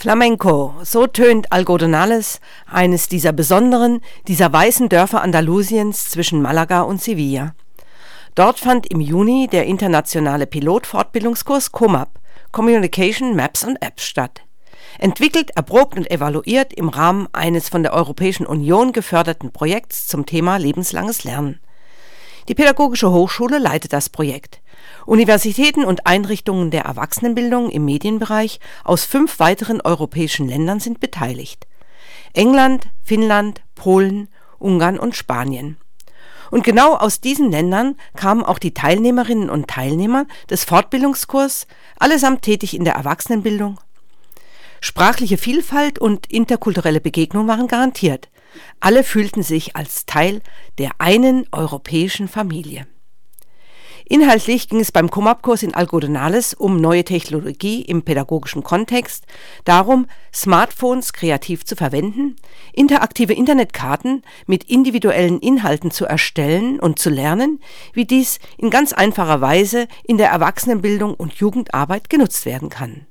Flamenco, so tönt Algodonales, eines dieser besonderen, dieser weißen Dörfer Andalusiens zwischen Malaga und Sevilla. Dort fand im Juni der internationale Pilotfortbildungskurs COMAP, Communication, Maps and Apps statt. Entwickelt, erprobt und evaluiert im Rahmen eines von der Europäischen Union geförderten Projekts zum Thema lebenslanges Lernen. Die Pädagogische Hochschule leitet das Projekt. Universitäten und Einrichtungen der Erwachsenenbildung im Medienbereich aus 5 weiteren europäischen Ländern sind beteiligt. England, Finnland, Polen, Ungarn und Spanien. Und genau aus diesen Ländern kamen auch die Teilnehmerinnen und Teilnehmer des Fortbildungskurs, allesamt tätig in der Erwachsenenbildung. Sprachliche Vielfalt und interkulturelle Begegnung waren garantiert. Alle fühlten sich als Teil der einen europäischen Familie. Inhaltlich ging es beim COMAP-Kurs in Algodonales um neue Technologie im pädagogischen Kontext, darum, Smartphones kreativ zu verwenden, interaktive Internetkarten mit individuellen Inhalten zu erstellen und zu lernen, wie dies in ganz einfacher Weise in der Erwachsenenbildung und Jugendarbeit genutzt werden kann.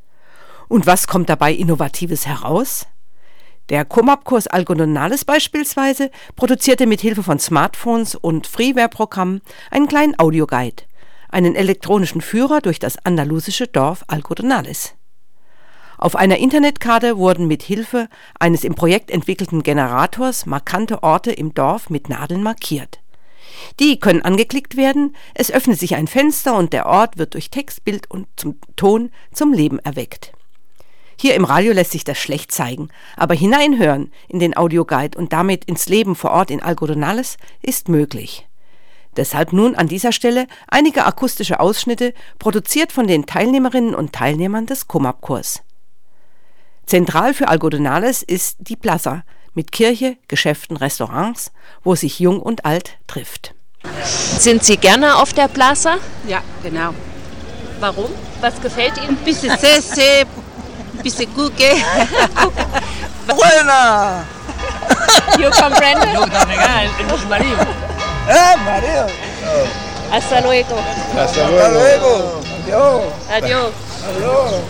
Und was kommt dabei Innovatives heraus? Der COMAP-Kurs Algodonales beispielsweise produzierte mit Hilfe von Smartphones und Freeware-Programmen einen kleinen Audioguide, einen elektronischen Führer durch das andalusische Dorf Algodonales. Auf einer Internetkarte wurden mit Hilfe eines im Projekt entwickelten Generators markante Orte im Dorf mit Nadeln markiert. Die können angeklickt werden, es öffnet sich ein Fenster und der Ort wird durch Text, Bild und Ton zum Leben erweckt. Hier im Radio lässt sich das schlecht zeigen, aber hineinhören in den Audioguide und damit ins Leben vor Ort in Algodonales ist möglich. Deshalb nun an dieser Stelle einige akustische Ausschnitte, produziert von den Teilnehmerinnen und Teilnehmern des COMAP-Kurs. Zentral für Algodonales ist die Plaza mit Kirche, Geschäften, Restaurants, wo sich Jung und Alt trifft. Sind Sie gerne auf der Plaza? Ja, genau. Warum? Was gefällt Ihnen? Ein bisschen Sesse, ein bisschen Cookie. Buena! You comprende? Yo también, el marido. Marido. Hasta luego. Hasta luego. Adiós. Adiós. Adiós.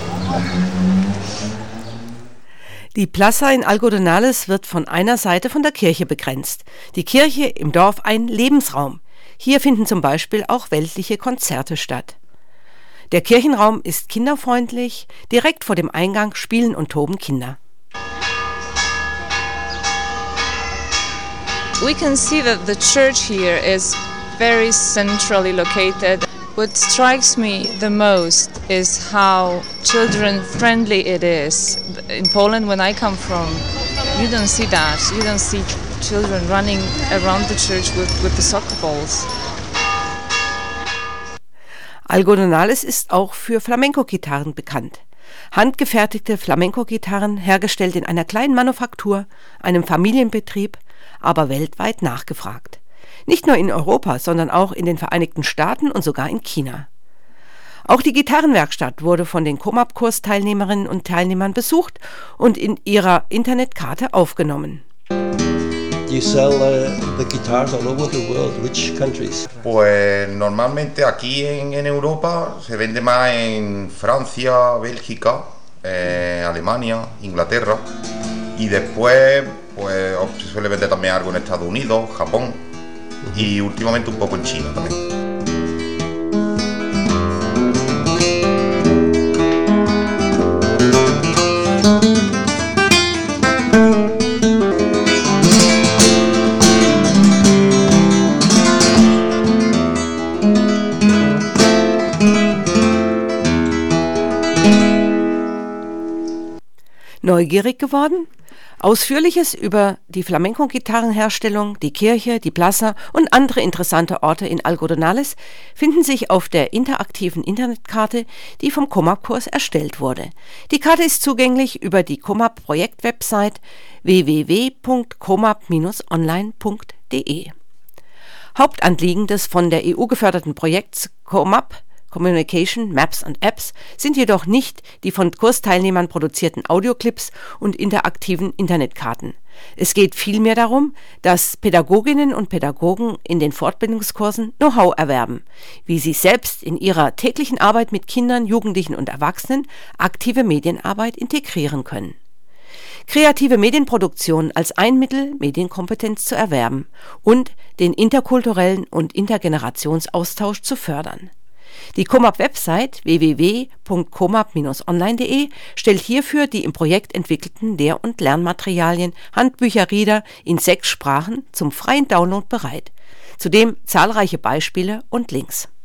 Die Plaza in Algodonales wird von einer Seite von der Kirche begrenzt. Die Kirche im Dorf ein Lebensraum. Hier finden zum Beispiel auch weltliche Konzerte statt. Der Kirchenraum ist kinderfreundlich, direkt vor dem Eingang spielen und toben Kinder. We can see that the church here is very centrally located. What strikes me the most is how children-friendly it is. In Poland, when I come from, you don't see that. You don't see children running around the church with the soccer balls. Algodonales ist auch für Flamenco-Gitarren bekannt. Handgefertigte Flamenco-Gitarren, hergestellt in einer kleinen Manufaktur, einem Familienbetrieb, aber weltweit nachgefragt. Nicht nur in Europa, sondern auch in den Vereinigten Staaten und sogar in China. Auch die Gitarrenwerkstatt wurde von den COMAP-Kursteilnehmerinnen und Teilnehmern besucht und in ihrer Internetkarte aufgenommen. You sell the guitars all over the world. Which countries? Pues normalmente aquí en Europa se vende más en Francia, Bélgica, Alemania, Inglaterra y después pues se suele vender también algo en Estados Unidos, Japón y últimamente un poco en China también. Neugierig geworden? Ausführliches über die Flamenco-Gitarrenherstellung, die Kirche, die Plaza und andere interessante Orte in Algodonales finden sich auf der interaktiven Internetkarte, die vom COMAP-Kurs erstellt wurde. Die Karte ist zugänglich über die COMAP-Projekt-Website www.comap-online.de. Hauptanliegen des von der EU geförderten Projekts COMAP, Communication, Maps und Apps sind jedoch nicht die von Kursteilnehmern produzierten Audioclips und interaktiven Internetkarten. Es geht vielmehr darum, dass Pädagoginnen und Pädagogen in den Fortbildungskursen Know-how erwerben, wie sie selbst in ihrer täglichen Arbeit mit Kindern, Jugendlichen und Erwachsenen aktive Medienarbeit integrieren können. Kreative Medienproduktion als ein Mittel, Medienkompetenz zu erwerben und den interkulturellen und Intergenerationsaustausch zu fördern. Die COMAP-Website www.comap-online.de stellt hierfür die im Projekt entwickelten Lehr- und Lernmaterialien, Handbücher, Reader in 6 Sprachen zum freien Download bereit. Zudem zahlreiche Beispiele und Links.